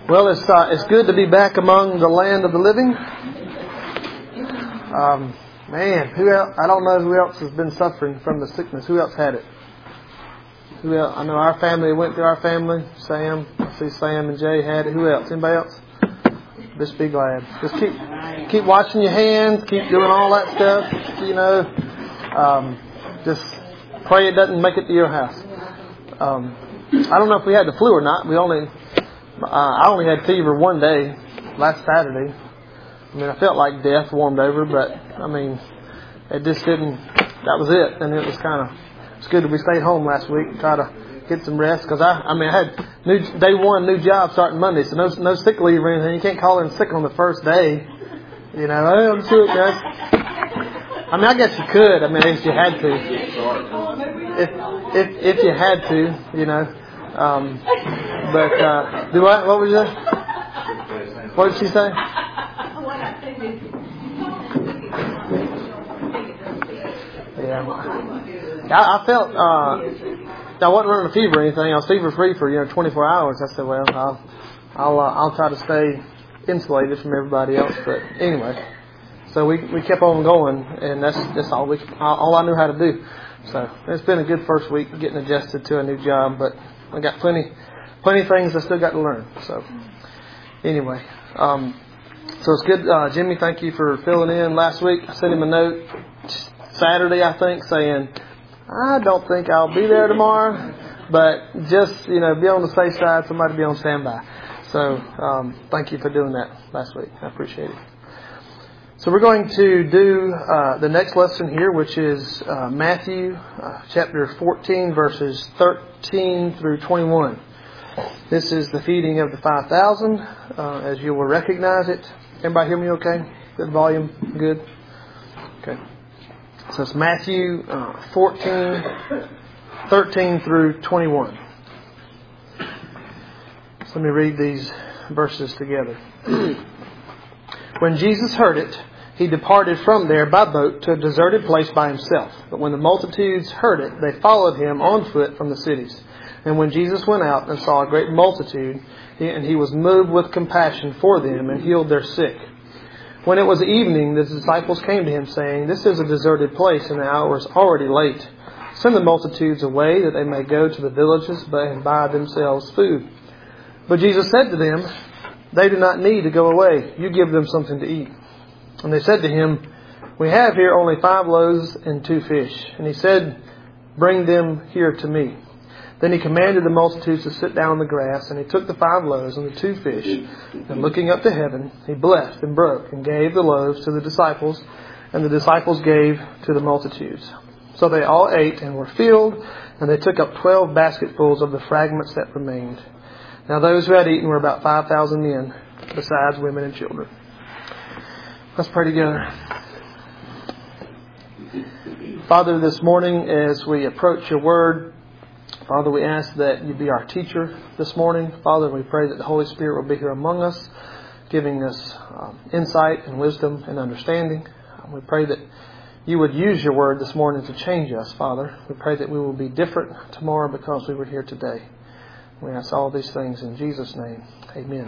Well, it's good to be back among the land of the living. Man, who else? I don't know who else has been suffering from the sickness. Who else had it? Who else? I know our family went through our family. Sam, I see Sam and Jay had it. Who else? Anybody else? Just be glad. Just keep washing your hands. Keep doing all that stuff. You know, just pray it doesn't make it to your house. I don't know if we had the flu or not. I only had fever one day, last Saturday. I mean, I felt like death warmed over, but I mean, it just didn't. That was it, and it was it's good that we stayed home last week and try to get some rest because I had day one, new job starting Monday, so no sick leave or anything. You can't call in sick on the first day. You know, hey, I'm sick, guys. I mean, I guess you could. I mean, if you had to, if you had to, you know. But do what? What was that? What did she say? Yeah, I felt I wasn't running a fever or anything. I was fever free for 24 hours. I said, well, I'll try to stay insulated from everybody else. But anyway, so we kept on going, and that's all I knew how to do. So it's been a good first week getting adjusted to a new job, but I got plenty of things I still got to learn. So anyway, so it's good. Jimmy, thank you for filling in last week. I sent him a note Saturday, I think, saying, I don't think I'll be there tomorrow, but just, be on the safe side, somebody be on standby. So thank you for doing that last week. I appreciate it. So we're going to do the next lesson here, which is Matthew chapter 14, verses 13 through 21. This is the feeding of the 5,000, as you will recognize it. Everybody hear me okay? Good volume? Good? Okay. So it's Matthew 14, 13 through 21. So let me read these verses together. When Jesus heard it, he departed from there by boat to a deserted place by himself. But when the multitudes heard it, they followed him on foot from the cities. And when Jesus went out and saw a great multitude, he was moved with compassion for them and healed their sick. When it was evening, the disciples came to him, saying, This is a deserted place, and the hour is already late. Send the multitudes away, that they may go to the villages and buy themselves food. But Jesus said to them, They do not need to go away. You give them something to eat. And they said to him, We have here only 5 loaves and 2 fish. And he said, Bring them here to me. Then he commanded the multitudes to sit down on the grass, and he took the 5 loaves and the 2 fish, and looking up to heaven, he blessed and broke and gave the loaves to the disciples, and the disciples gave to the multitudes. So they all ate and were filled, and they took up 12 basketfuls of the fragments that remained. Now those who had eaten were about 5,000 men, besides women and children. Let's pray together. Father, this morning as we approach your word, Father, we ask that you be our teacher this morning. Father, we pray that the Holy Spirit will be here among us, giving us insight and wisdom and understanding. We pray that you would use your word this morning to change us, Father. We pray that we will be different tomorrow because we were here today. We ask all these things in Jesus' name. Amen.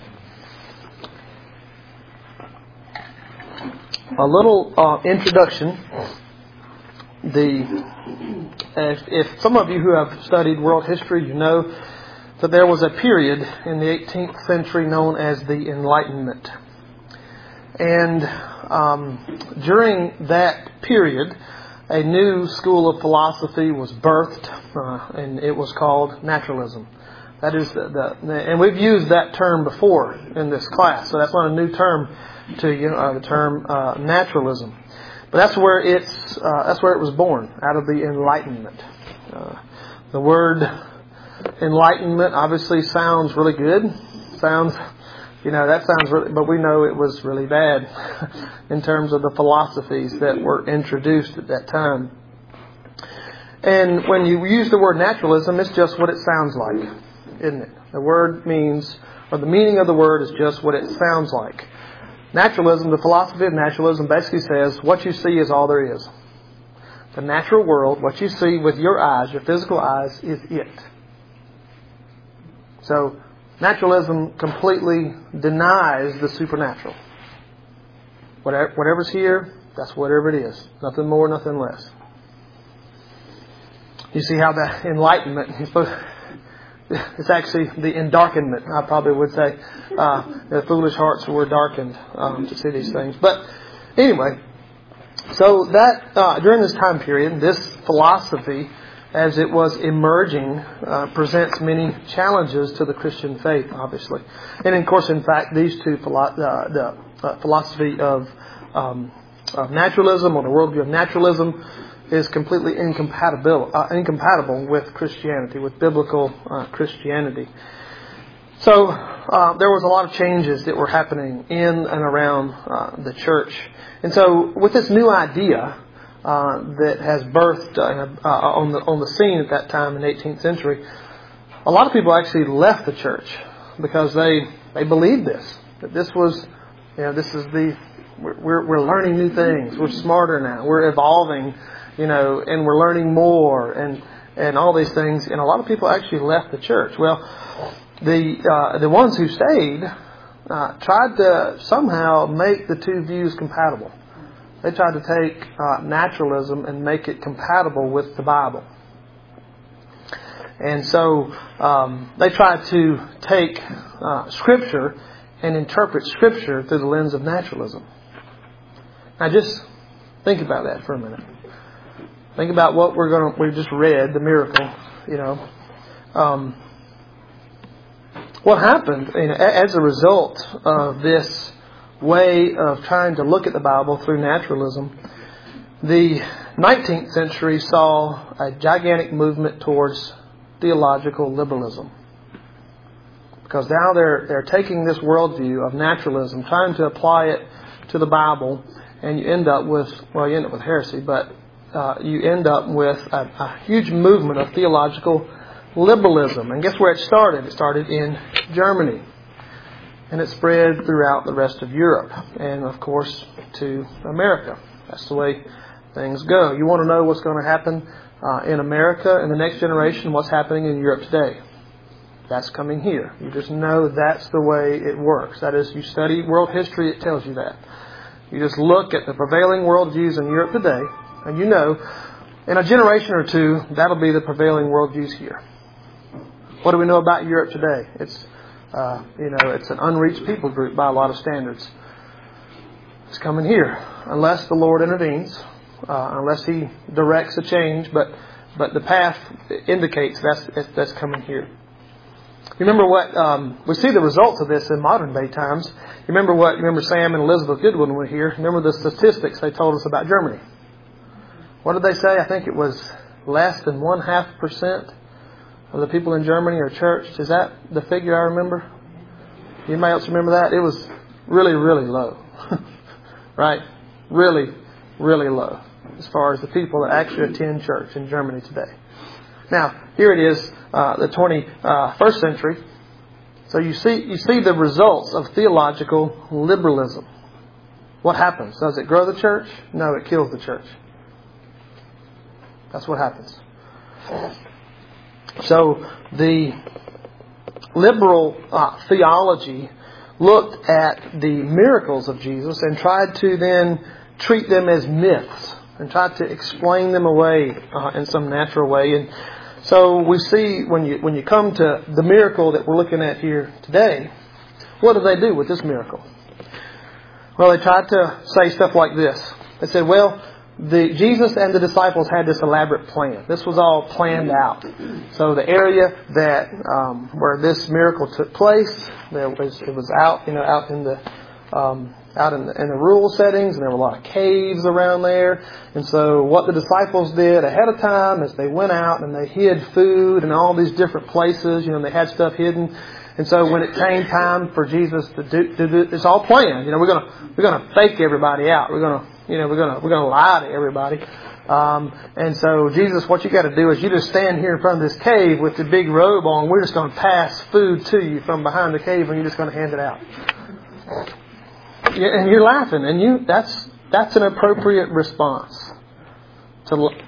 A little introduction. If some of you who have studied world history, you know that there was a period in the 18th century known as the Enlightenment. And during that period, a new school of philosophy was birthed, and it was called naturalism. That is and we've used that term before in this class, so that's not a new term to you. The term naturalism. But that's where it was born, out of the Enlightenment. The word enlightenment obviously sounds really good. But we know it was really bad in terms of the philosophies that were introduced at that time. And when you use the word naturalism, it's just what it sounds like, isn't it? The word means, or the meaning of the word is just what it sounds like. Naturalism, the philosophy of naturalism basically says what you see is all there is. The natural world, what you see with your eyes, your physical eyes, is it. So Naturalism completely denies the supernatural. Whatever's here, that's whatever it is. Nothing more, nothing less. You see how the enlightenment, it's actually the endarkenment, I probably would say. The foolish hearts were darkened to see these things. But anyway, so that during this time period, this philosophy, as it was emerging, presents many challenges to the Christian faith, obviously. And of course, in fact, these two, the philosophy of naturalism, or the worldview of naturalism, is completely incompatible with Christianity, with biblical Christianity. So there was a lot of changes that were happening in and around the church. And so with this new idea that has birthed on the scene at that time in the 18th century, a lot of people actually left the church because they believed this. That this was, this is we're learning new things. We're smarter now. We're evolving, and we're learning more and all these things. And a lot of people actually left the church. Well, the ones who stayed tried to somehow make the two views compatible. They tried to take naturalism and make it compatible with the Bible. And so they tried to take Scripture and interpret Scripture through the lens of naturalism. Now just think about that for a minute. Think about what we just read, the miracle, What happened as a result of this way of trying to look at the Bible through naturalism, the 19th century saw a gigantic movement towards theological liberalism. Because now they're taking this worldview of naturalism, trying to apply it to the Bible, and you end up with heresy, but you end up with a huge movement of theological liberalism. And guess where it started? It started in Germany. And it spread throughout the rest of Europe. And, of course, to America. That's the way things go. You want to know what's going to happen in America in the next generation, what's happening in Europe today. That's coming here. You just know that's the way it works. That is, you study world history, it tells you that. You just look at the prevailing worldviews in Europe today, and you know, in a generation or two, that'll be the prevailing worldviews here. What do we know about Europe today? It's an unreached people group by a lot of standards. It's coming here, unless the Lord intervenes, unless He directs a change. But the path indicates that's coming here. You remember what we see the results of this in modern day times. You remember Sam and Elizabeth Goodwin were here. Remember the statistics they told us about Germany. What did they say? I think it was less than 0.5% of the people in Germany are churched. Is that the figure I remember? Anybody else remember that? It was really, really low. Right? Really, really low as far as the people that actually attend church in Germany today. Now, here it is, the 21st century. So you see the results of theological liberalism. What happens? Does it grow the church? No, it kills the church. That's what happens. So the liberal theology looked at the miracles of Jesus and tried to then treat them as myths and tried to explain them away in some natural way. And so we see when you come to the miracle that we're looking at here today, what do they do with this miracle? Well, they tried to say stuff like this. They said, well, Jesus and the disciples had this elaborate plan. This was all planned out. So the area that where this miracle took place, it was out in the rural settings, and there were a lot of caves around there. And so what the disciples did ahead of time is they went out and they hid food in all these different places. They had stuff hidden. And so when it came time for Jesus to do it's all planned. We're gonna fake everybody out. We're gonna lie to everybody. And so Jesus, what you got to do is you just stand here in front of this cave with the big robe on. We're just going to pass food to you from behind the cave, and you're just going to hand it out. And you're laughing, and that's an appropriate response.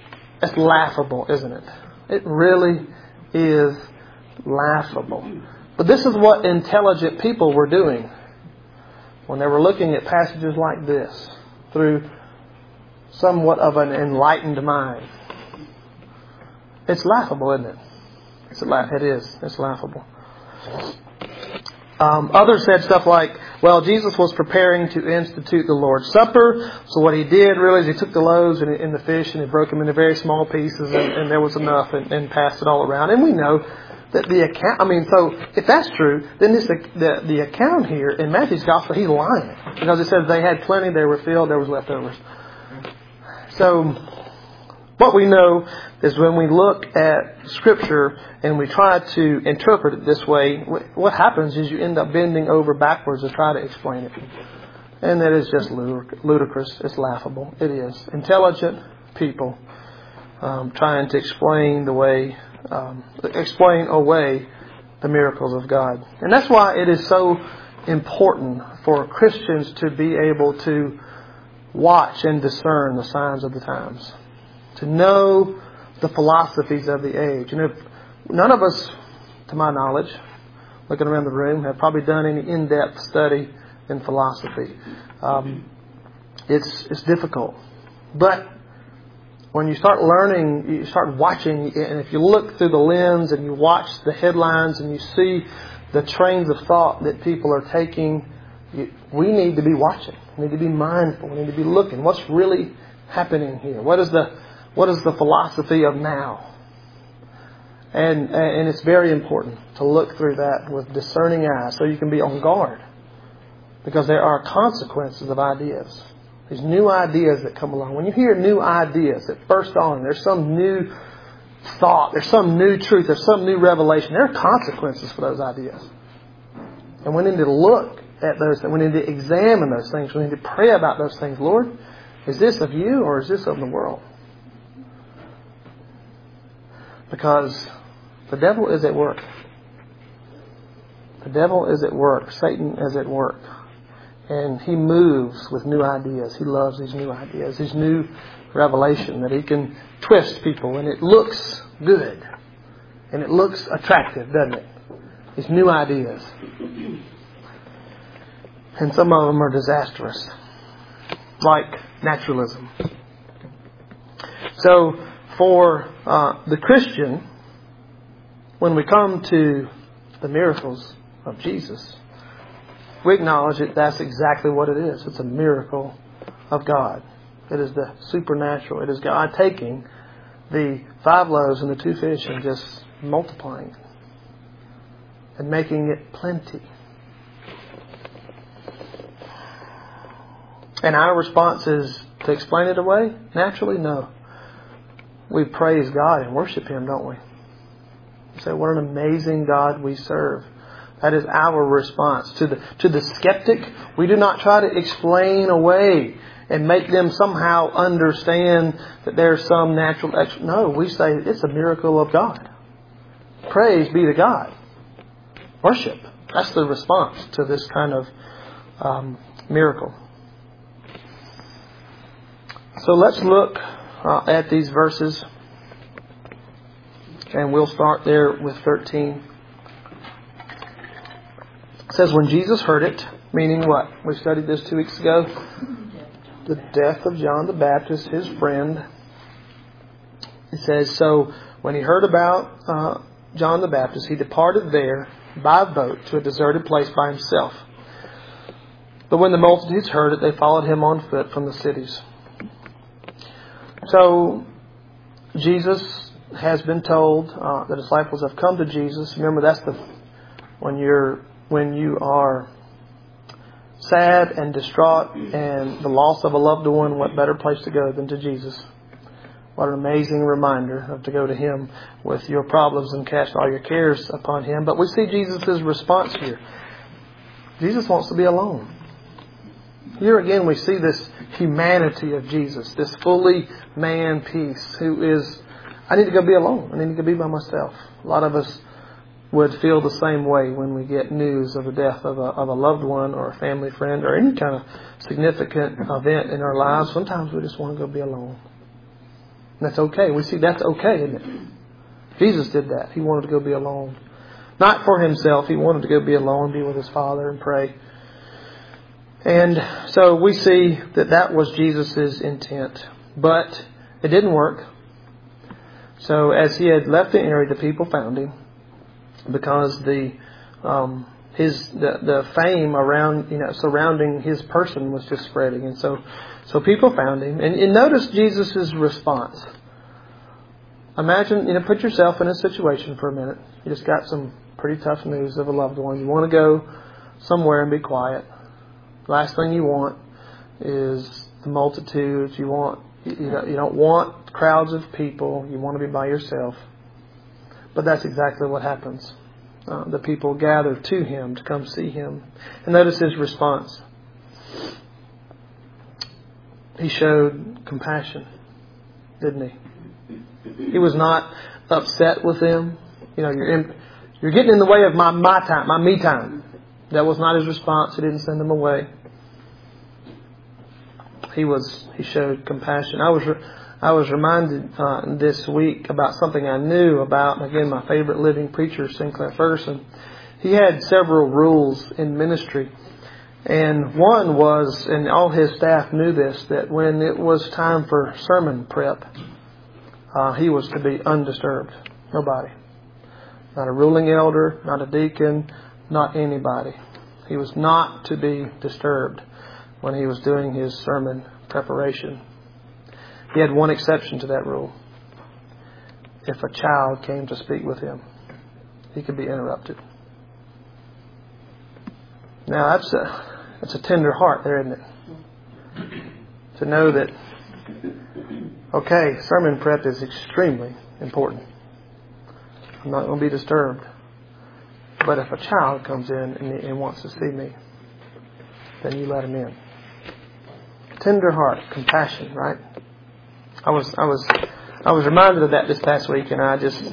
It's laughable, isn't it? It really is laughable. But this is what intelligent people were doing when they were looking at passages like this through somewhat of an enlightened mind. It's laughable, isn't it? It is. It's laughable. Others said stuff like, well, Jesus was preparing to institute the Lord's Supper. So what he did really is he took the loaves and the fish and he broke them into very small pieces and there was enough and passed it all around. And we know that the account, so if that's true, then the account here in Matthew's Gospel, he's lying. Because it says they had plenty, they were filled, there was leftovers. So what we know is when we look at Scripture and we try to interpret it this way, what happens is you end up bending over backwards to try to explain it. And that is just ludicrous. It's laughable. It is. Intelligent people trying to explain away the miracles of God. And that's why it is so important for Christians to be able to watch and discern the signs of the times. To know the philosophies of the age. And if none of us, to my knowledge, looking around the room, have probably done any in-depth study in philosophy. It's difficult. But when you start learning, you start watching, and if you look through the lens and you watch the headlines and you see the trains of thought that people are taking, we need to be watching. We need to be mindful. We need to be looking. What's really happening here? What is the philosophy of now? And it's very important to look through that with discerning eyes so you can be on guard. Because there are consequences of ideas. These new ideas that come along. When you hear new ideas that burst on, there's some new thought, there's some new truth, there's some new revelation. There are consequences for those ideas. And we need to look at those things. We need to examine those things. We need to pray about those things. Lord, is this of you or is this of the world? Because the devil is at work. The devil is at work. Satan is at work. And he moves with new ideas. He loves these new ideas, these new revelation that he can twist people. And it looks good. And it looks attractive, doesn't it? These new ideas. And some of them are disastrous. Like naturalism. So, for the Christian, when we come to the miracles of Jesus, we acknowledge that that's exactly what it is. It's a miracle of God. It is the supernatural. It is God taking the 5 loaves and the 2 fish and just multiplying it and making it plenty. And our response is to explain it away? Naturally, no. We praise God and worship Him, don't we? You say, what an amazing God we serve. That is our response. To the skeptic, we do not try to explain away and make them somehow understand that there's some natural... No, we say it's a miracle of God. Praise be to God. Worship. That's the response to this kind of miracle. So let's look at these verses. And we'll start there with 13. It says, when Jesus heard it, meaning what? We studied this 2 weeks ago. The death of John the Baptist, his friend. It says, so when he heard about John the Baptist, he departed there by boat to a deserted place by himself. But when the multitudes heard it, they followed him on foot from the cities. So, Jesus has been told, the disciples have come to Jesus. Remember, that's when you are sad and distraught and the loss of a loved one, what better place to go than to Jesus? What an amazing reminder of to go to Him with your problems and cast all your cares upon Him. But we see Jesus' response here. Jesus wants to be alone. Here again we see this humanity of Jesus, this fully man piece who is, I need to go be alone. I need to go be by myself. A lot of us would feel the same way when we get news of the death of a loved one or a family friend or any kind of significant event in our lives. Sometimes we just want to go be alone. And that's okay. We see that's okay, isn't it? Jesus did that. He wanted to go be alone. Not for himself. He wanted to go be alone, be with his Father and pray. And so we see that that was Jesus' intent. But it didn't work. So as he had left the area, the people found him because the fame around, surrounding his person was just spreading. And so people found him. And notice Jesus' response. Imagine, put yourself in a situation for a minute. You just got some pretty tough news of a loved one. You want to go somewhere and be quiet. Last thing you want is the multitudes. You don't want crowds of people. You want to be by yourself. But that's exactly what happens. The people gather to him to come see him. And notice his response. He showed compassion, didn't he? He was not upset with them. You're getting in the way of my time, my me time. That was not his response. He didn't send them away. He showed compassion. I was reminded this week about something I knew about. Again, my favorite living preacher, Sinclair Ferguson. He had several rules in ministry. And one was, and all his staff knew this, that when it was time for sermon prep, he was to be undisturbed. Nobody. Not a ruling elder, not a deacon, not anybody. He was not to be disturbed when he was doing his sermon preparation. He had one exception to that rule. If a child came to speak with him, he could be interrupted. Now that's a tender heart there, isn't it? To know that, okay, sermon prep is extremely important. I'm not going to be disturbed. But if a child comes in and wants to see me, then you let him in. Tender heart, compassion, right? I was reminded of that this past week, and I just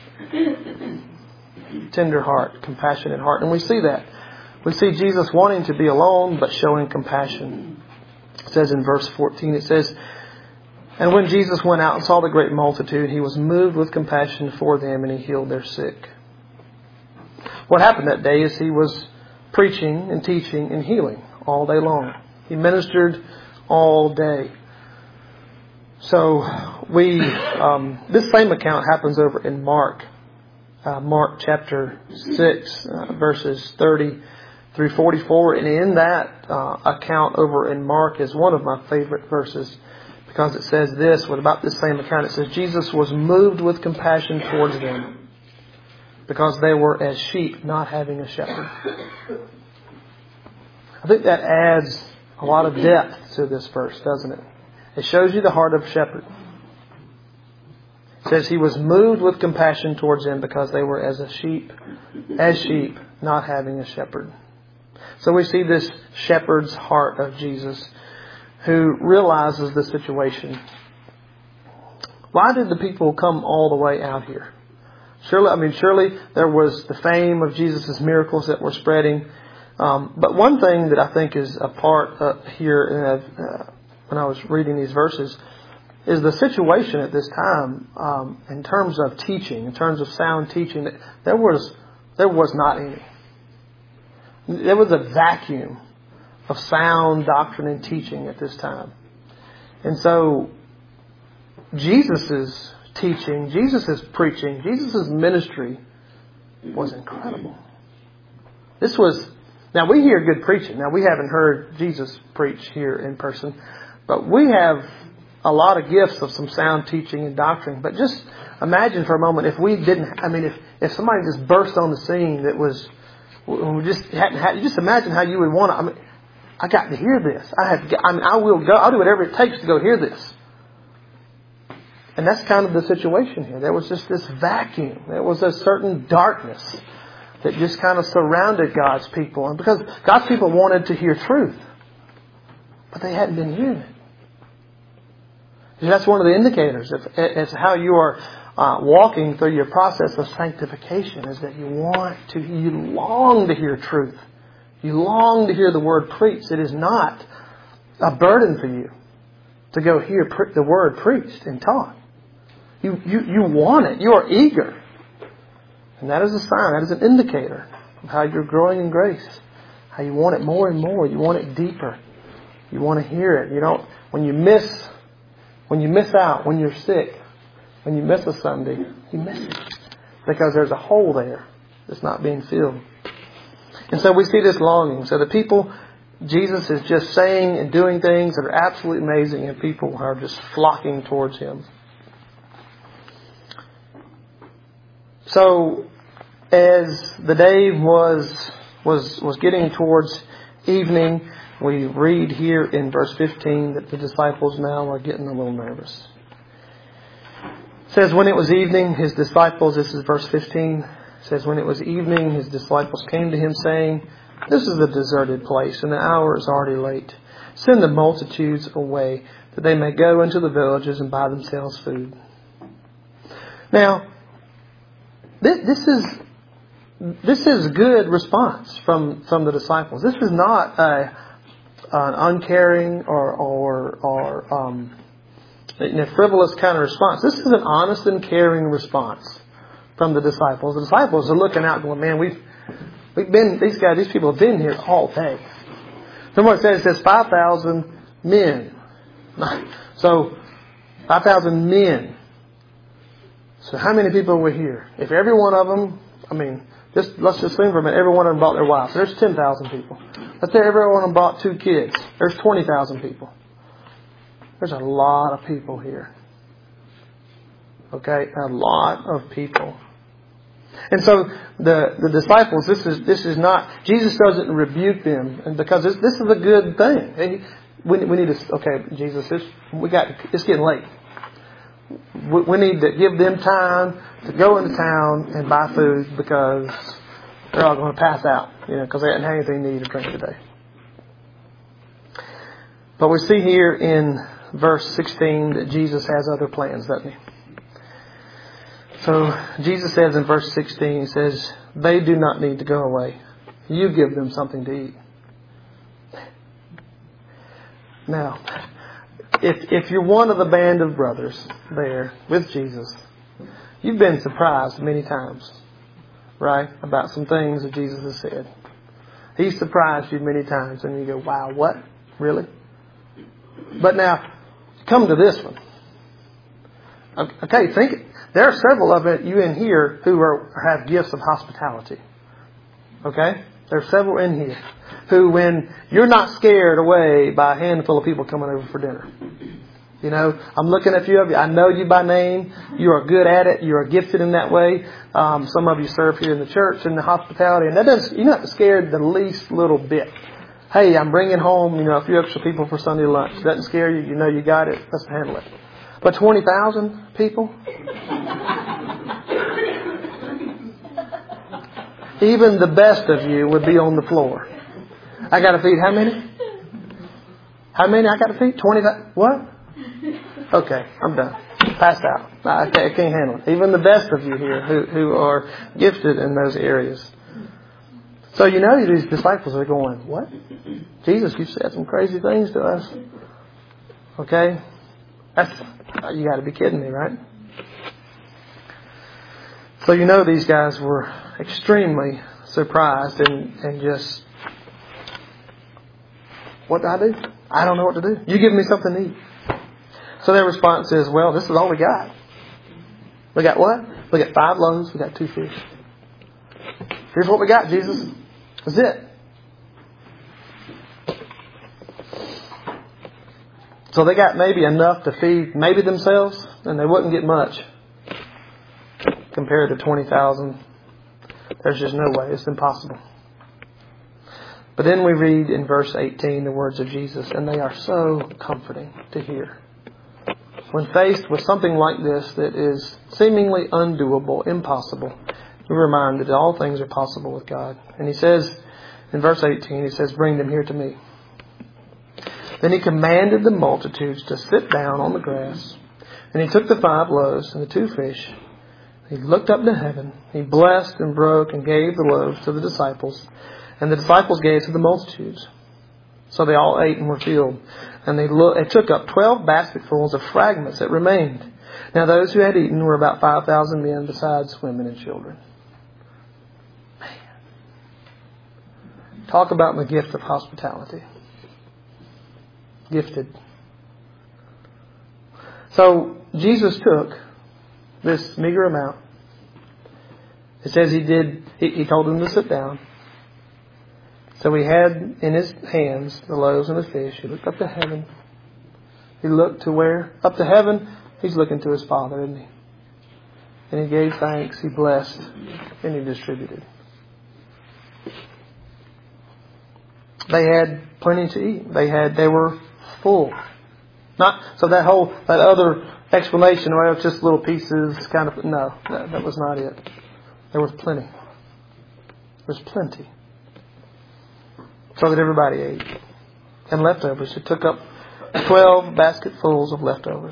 tender heart, compassionate heart, and we see that. We see Jesus wanting to be alone, but showing compassion. It says in verse 14, it says, "And when Jesus went out and saw the great multitude, he was moved with compassion for them, and he healed their sick." What happened that day is he was preaching and teaching and healing all day long. He ministered all day. So this same account happens over in Mark. Mark chapter 6, verses 30 through 44. And in that account over in Mark is one of my favorite verses, because it says this, with about this same account, it says, "Jesus was moved with compassion towards them, because they were as sheep not having a shepherd." I think that adds a lot of depth to this verse, doesn't it? It shows you the heart of a shepherd. It says he was moved with compassion towards them because they were as sheep not having a shepherd. So we see this shepherd's heart of Jesus, who realizes the situation. Why did the people come all the way out here? Surely there was the fame of Jesus' miracles that were spreading. But one thing that I think is a part here when I was reading these verses is the situation at this time in terms of teaching, in terms of sound teaching. There was not any. There was a vacuum of sound doctrine and teaching at this time. And so Jesus' teaching, Jesus' preaching, Jesus' ministry was incredible. Now we hear good preaching. Now we haven't heard Jesus preach here in person, but we have a lot of gifts of some sound teaching and doctrine. But just imagine for a moment if we didn't, if somebody just burst on the scene that was, we just hadn't had, just imagine how you would want to, I got to hear this. I will go, I'll do whatever it takes to go hear this. And that's kind of the situation here. There was just this vacuum. There was a certain darkness that just kind of surrounded God's people. And because God's people wanted to hear truth, but they hadn't been hearing it. And that's one of the indicators as how you are walking through your process of sanctification, is that you long to hear truth. You long to hear the word preached. It is not a burden for you to go hear the word preached and taught. You want it. You are eager. And that is a sign, that is an indicator of how you're growing in grace. How you want it more and more. You want it deeper. You want to hear it. You don't, when you miss out, when you're sick, when you miss a Sunday, you miss it. Because there's a hole there that's not being filled. And so we see this longing. So the people, Jesus is just saying and doing things that are absolutely amazing, and people are just flocking towards Him. So as the day was getting towards evening, we read here in verse 15 that the disciples now are getting a little nervous. It says, when it was evening, His disciples, this is verse 15, it says, when it was evening, His disciples came to Him saying, this is a deserted place, and the hour is already late. Send the multitudes away, that they may go into the villages and buy themselves food. Now, this is a good response from the disciples. This is not an uncaring or frivolous kind of response. This is an honest and caring response from the disciples. The disciples are looking out, going, "Man, these people have been here all day." Remember what it says 5,000 men. So 5,000 men. So how many people were here? If every one of them, let's just think for a minute, every one of them brought their wives. There's 10,000 people. Let's say every one of them brought 2 kids. There's 20,000 people. There's a lot of people here. Okay? A lot of people. And so the disciples, this is not, Jesus doesn't rebuke them, and because this is a good thing. We need to, okay, Jesus, it's getting late. We need to give them time to go into town and buy food, because they're all going to pass out, because they haven't had anything to eat or drink today. But we see here in verse 16 that Jesus has other plans, doesn't He? So Jesus says in verse 16, He says, they do not need to go away. You give them something to eat. Now, if you're one of the band of brothers there with Jesus, you've been surprised many times, right? About some things that Jesus has said. He's surprised you many times, and you go, wow, what? Really? But now, come to this one. Okay, think. There are several of you in here who have gifts of hospitality. Okay? There are several in here who, when you're not scared away by a handful of people coming over for dinner. I'm looking at a few of you. I know you by name. You are good at it. You are gifted in that way. Some of you serve here in the church in the hospitality, and you're not scared the least little bit. Hey, I'm bringing home, a few extra people for Sunday lunch. Doesn't scare you. You know you got it. Let's handle it. But 20,000 people? Even the best of you would be on the floor. I got to feed how many? How many I got to feed? 20,000? What? Okay, I'm done. Passed out. I can't handle it. Even the best of you here who are gifted in those areas. So these disciples are going, what? Jesus, you said some crazy things to us. Okay? You got to be kidding me, right? So these guys were extremely surprised and just, what do I do? I don't know what to do. You give me something to eat. So their response is, well, this is all we got. We got what? We got 5 loaves. We got 2 fish. Here's what we got, Jesus. That's it. So they got maybe enough to feed maybe themselves, and they wouldn't get much compared to 20,000. There's just no way. It's impossible. But then we read in verse 18 the words of Jesus, and they are so comforting to hear. When faced with something like this that is seemingly undoable, impossible, we're reminded that all things are possible with God. And He says, in verse 18, He says, bring them here to me. Then He commanded the multitudes to sit down on the grass. And He took the 5 loaves and the 2 fish. He looked up to heaven. He blessed and broke and gave the loaves to the disciples. And the disciples gave to the multitudes. So they all ate and were filled. And they took up 12 basketfuls of fragments that remained. Now those who had eaten were about 5,000 men, besides women and children. Talk about the gift of hospitality. Gifted. So Jesus took this meager amount. It says he told them to sit down. So he had in his hands the loaves and the fish. He looked up to heaven. He looked to where? Up to heaven. He's looking to his Father, isn't he? And he gave thanks. He blessed. And he distributed. They had plenty to eat. They were full. That other explanation, well, it's just little pieces, kind of, no, that was not it. There was plenty. There was plenty. So that everybody ate. And leftovers. It took up 12 basketfuls of leftovers.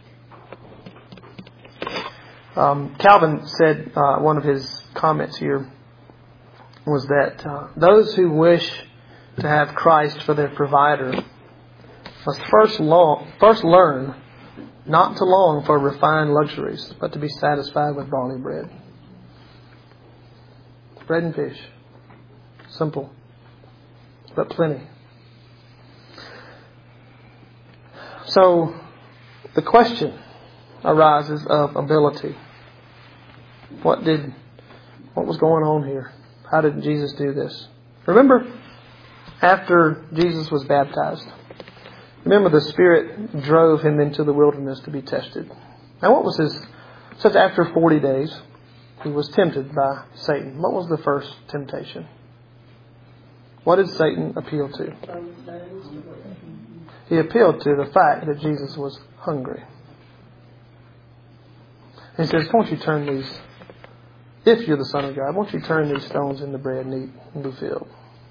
Calvin said, one of his comments here was that those who wish to have Christ for their provider must first learn not to long for refined luxuries, but to be satisfied with barley bread. Bread and fish. Simple. But plenty. So, the question arises of ability. What was going on here? How did Jesus do this? Remember, after Jesus was baptized, remember the Spirit drove him into the wilderness to be tested. Now what was it says after 40 days, he was tempted by Satan. What was the first temptation? What did Satan appeal to? He appealed to the fact that Jesus was hungry. He says, won't you turn these, if you're the Son of God, won't you turn these stones into bread and eat and be filled?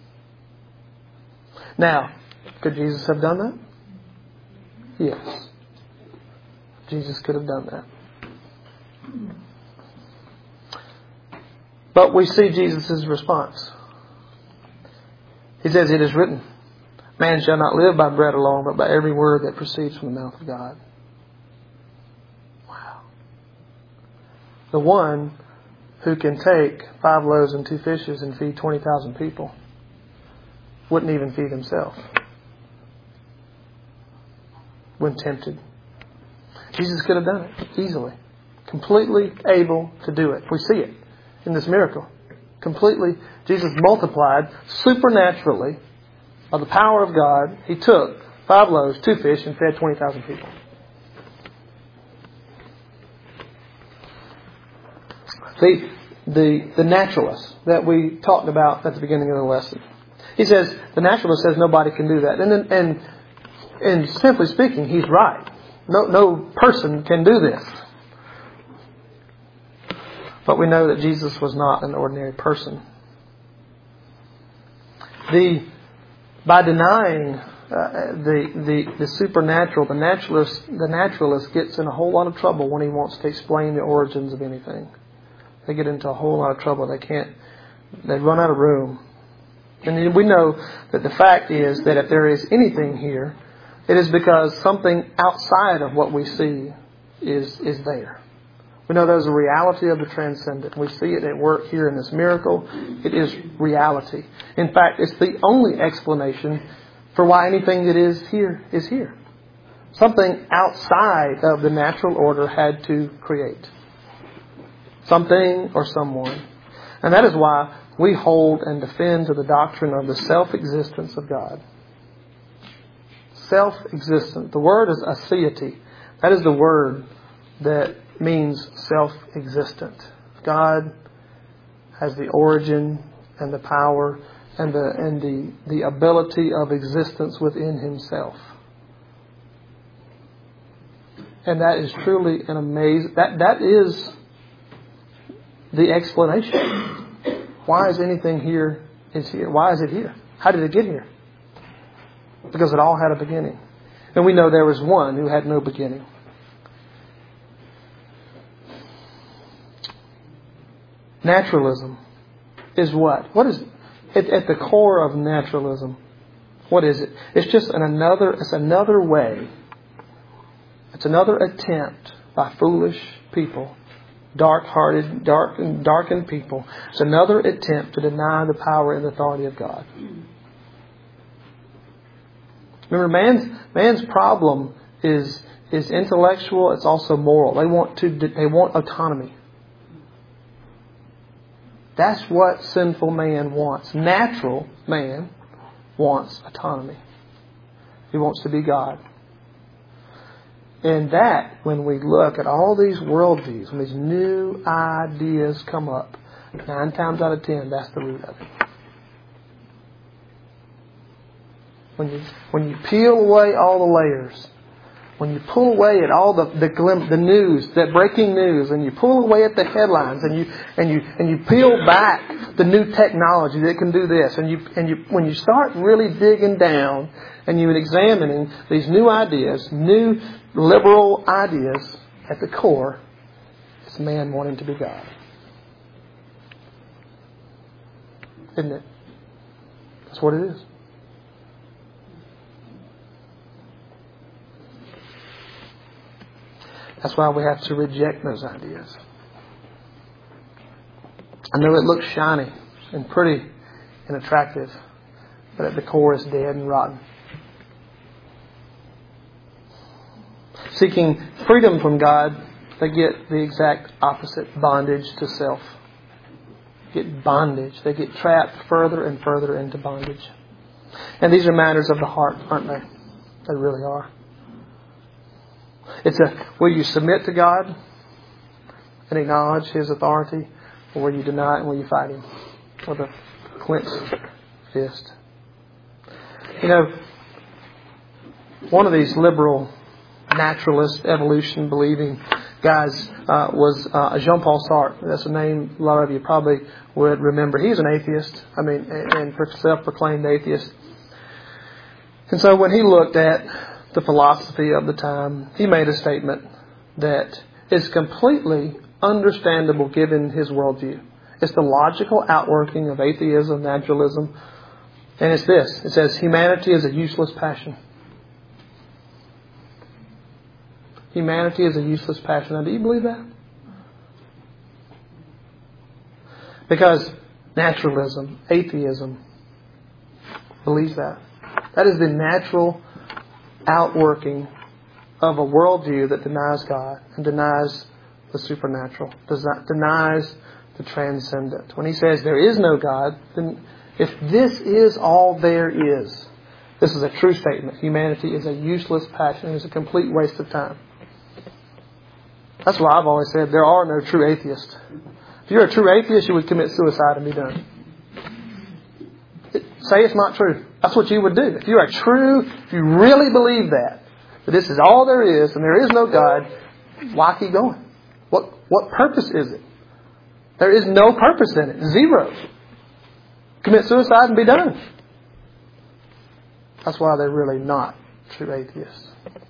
Now, could Jesus have done that? Yes. Jesus could have done that. But we see Jesus' response. He says, it is written, man shall not live by bread alone, but by every word that proceeds from the mouth of God. Wow. The one who can take 5 loaves and 2 fishes and feed 20,000 people wouldn't even feed himself when tempted. Jesus could have done it easily. Completely able to do it. We see it in this miracle. Completely, Jesus multiplied supernaturally by the power of God. He took 5 loaves, 2 fish, and fed 20,000 people. The naturalist that we talked about at the beginning of the lesson. He says, the naturalist says nobody can do that. And simply speaking, he's right. No person can do this. But we know that Jesus was not an ordinary person. By denying the supernatural, the naturalist gets in a whole lot of trouble when he wants to explain the origins of anything. They get into a whole lot of trouble. They run out of room. And we know that the fact is that if there is anything here, it is because something outside of what we see is there. We know there's a reality of the transcendent. We see it at work here in this miracle. It is reality. In fact, it's the only explanation for why anything that is here is here. Something outside of the natural order had to create something or someone. And that is why we hold and defend to the doctrine of the self-existence of God. Self-existent. The word is aseity. That is the word that means self-existent. God has the origin and the power and the ability of existence within Himself. And that is truly an amazing... That is the explanation. Why is anything here is here? Why is it here? How did it get here? Because it all had a beginning. And we know there was one who had no beginning. Naturalism is what? What is it? At the core of naturalism, what is it? It's just another way. It's another attempt by foolish people, darkened people. It's another attempt to deny the power and authority of God. Remember, man's problem is intellectual. It's also moral. They want autonomy. That's what sinful man wants. Natural man wants autonomy. He wants to be God. And that, when we look at all these worldviews, when these new ideas come up, 9 times out of 10, that's the root of it. When you peel away all the layers, when you pull away at all the news, that breaking news, and you pull away at the headlines, and you peel back the new technology that can do this, when you start really digging down and you're examining these new ideas, new liberal ideas, at the core, it's man wanting to be God. Isn't it? That's what it is. That's why we have to reject those ideas. I know it looks shiny and pretty and attractive, but at the core it's dead and rotten. Seeking freedom from God, they get the exact opposite: bondage to self. Get bondage. They get trapped further and further into bondage. And these are matters of the heart, aren't they? They really are. It's will you submit to God and acknowledge His authority, or will you deny it and will you fight Him with a clenched fist? You know, one of these liberal, naturalist, evolution believing guys was Jean-Paul Sartre. That's a name a lot of you probably would remember. He's an atheist. And self-proclaimed atheist. And so when he looked at the philosophy of the time, he made a statement that is completely understandable given his worldview. It's the logical outworking of atheism, naturalism. And it's this. It says, humanity is a useless passion. Humanity is a useless passion. Now, do you believe that? Because naturalism, atheism, believes that. That is the natural outworking of a worldview that denies God and denies the supernatural, denies the transcendent. When he says there is no God, then if this is all there is, this is a true statement. Humanity is a useless passion. It's a complete waste of time. That's why I've always said there are no true atheists. If you're a true atheist, you would commit suicide and be done. Say it's not true. That's what you would do. If you really believe that this is all there is and there is no God, why keep going? What purpose is it? There is no purpose in it. Zero. Commit suicide and be done. That's why they're really not true atheists.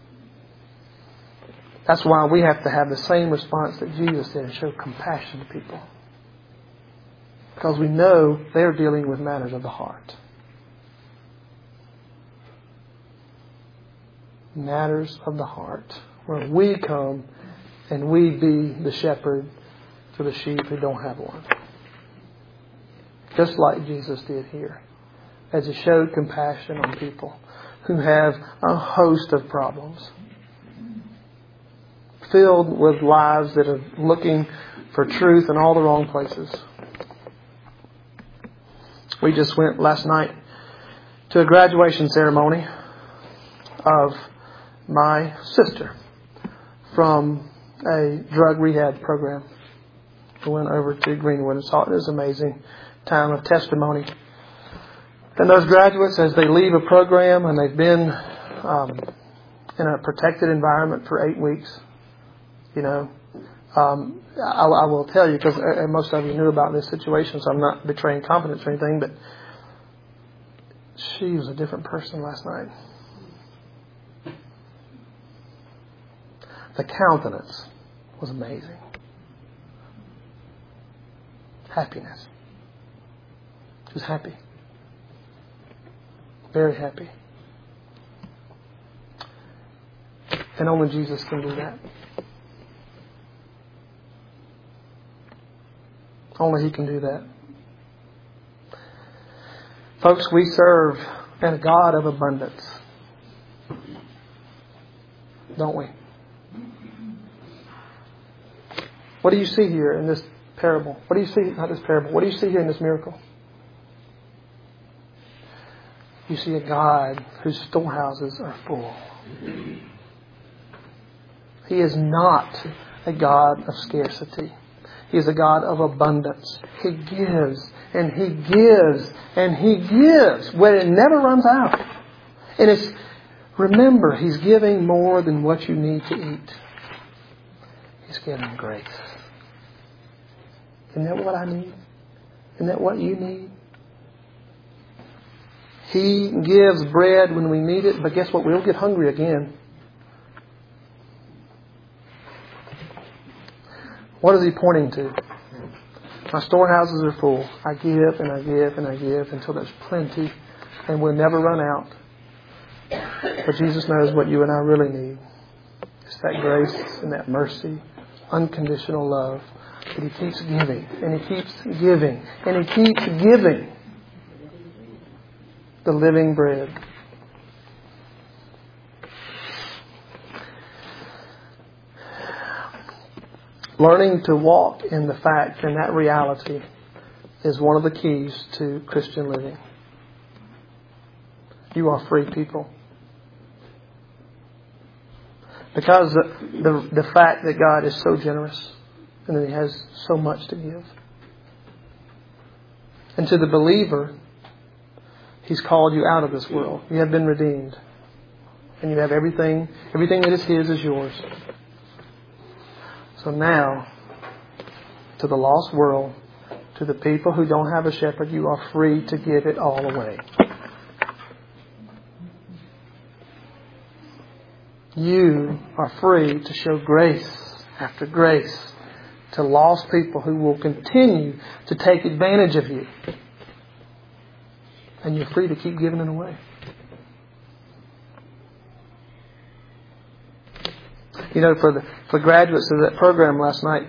That's why we have to have the same response that Jesus did and show compassion to people. Because we know they're dealing with matters of the heart. Matters of the heart. Where we come and we be the shepherd to the sheep who don't have one. Just like Jesus did here. As He showed compassion on people who have a host of problems. Filled with lives that are looking for truth in all the wrong places. We just went last night to a graduation ceremony of my sister from a drug rehab program. We went over to Greenwood and saw it. It was an amazing time of testimony. And those graduates, as they leave a program and they've been in a protected environment for 8 weeks, you know, I will tell you, because most of you knew about this situation, so I'm not betraying confidence or anything, but she was a different person last night. The countenance was amazing. Happiness. She was happy. Very happy. And only Jesus can do that. Only He can do that. Folks, we serve a God of abundance. don't we? What do you see here in this parable? What do you see, not this parable, what do you see here in this miracle? You see a God whose storehouses are full. He is not a God of scarcity. He is a God of abundance. He gives and He gives and He gives when it never runs out. And it's, remember, He's giving more than what you need to eat. He's giving grace. Isn't that what I need? Isn't that what you need? He gives bread when we need it, but guess what? We'll get hungry again. What is He pointing to? My storehouses are full. I give and I give and I give until there's plenty and we'll never run out. But Jesus knows what you and I really need. It's that grace and that mercy, unconditional love that He keeps giving and He keeps giving and He keeps giving. The living bread. Learning to walk in the fact and that reality is one of the keys to Christian living. You are free people. Because the fact that God is so generous and that He has so much to give. And to the believer, He's called you out of this world. You have been redeemed. And you have everything that is His is yours. So now, to the lost world, to the people who don't have a shepherd, you are free to give it all away. You are free to show grace after grace to lost people who will continue to take advantage of you. And you're free to keep giving it away. You know, for graduates of that program last night,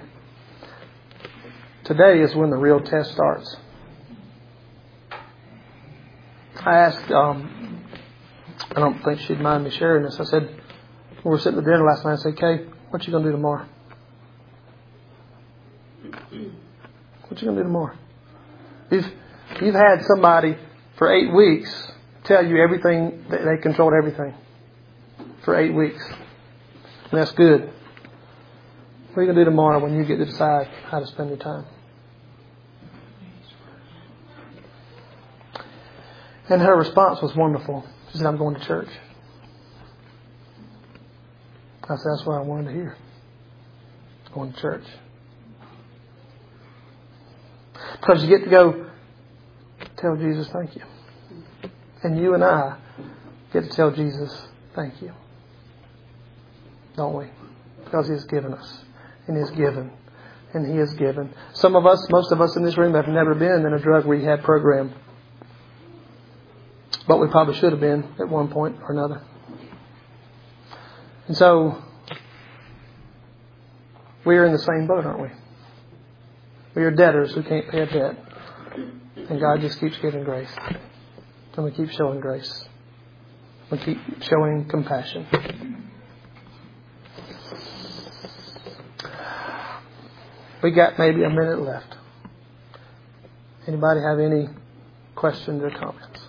today is when the real test starts. I asked, I don't think she'd mind me sharing this. I said, when we were sitting at dinner last night, I said, Kay, what you going to do tomorrow? What you going to do tomorrow? You've had somebody for 8 weeks tell you everything, they controlled everything for 8 weeks. And that's good. What are you going to do tomorrow when you get to decide how to spend your time? And her response was wonderful. She said, I'm going to church. I said, that's what I wanted to hear. Going to church. Because you get to go tell Jesus thank you. And you and I get to tell Jesus thank you. Don't we? Because He has given us. And He has given. And He has given. Some of us, most of us in this room have never been in a drug rehab program. But we probably should have been at one point or another. And so, we are in the same boat, aren't we? We are debtors who can't pay a debt. And God just keeps giving grace. And we keep showing grace. We keep showing compassion. We got maybe a minute left. Anybody have any questions or comments?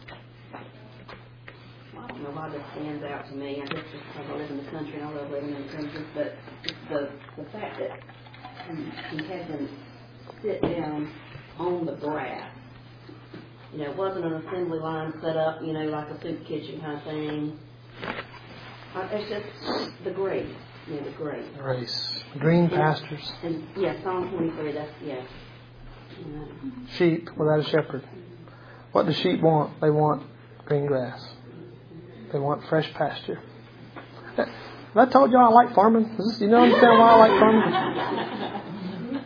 I don't know why this stands out to me. I guess just because I live in the country and I love living in the country, but the fact that he had them sit down on the grass. You know, it wasn't an assembly line set up, you know, like a soup kitchen kind of thing. It's just the grace. You know, the grace. Grace. Green pastures. And yeah, Psalm 23, that's, yeah. You know. Sheep without a shepherd. What do sheep want? They want green grass. They want fresh pasture. Have I told y'all I like farming? You know understand why I like farming?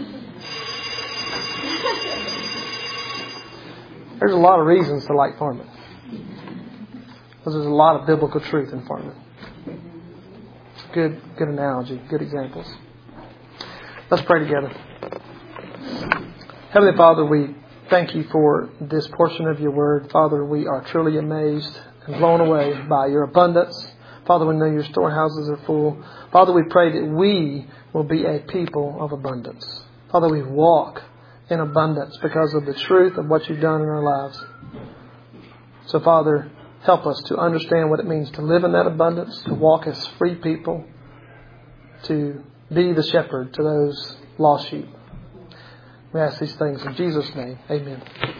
There's a lot of reasons to like farming. Because there's a lot of biblical truth in farming. Good analogy, good examples. Let's pray together. Heavenly Father, we thank you for this portion of your word. Father, we are truly amazed and blown away by your abundance. Father, we know your storehouses are full. Father, we pray that we will be a people of abundance. Father, we walk in abundance because of the truth of what you've done in our lives. So, Father, help us to understand what it means to live in that abundance, to walk as free people, to be the shepherd to those lost sheep. We ask these things in Jesus' name. Amen.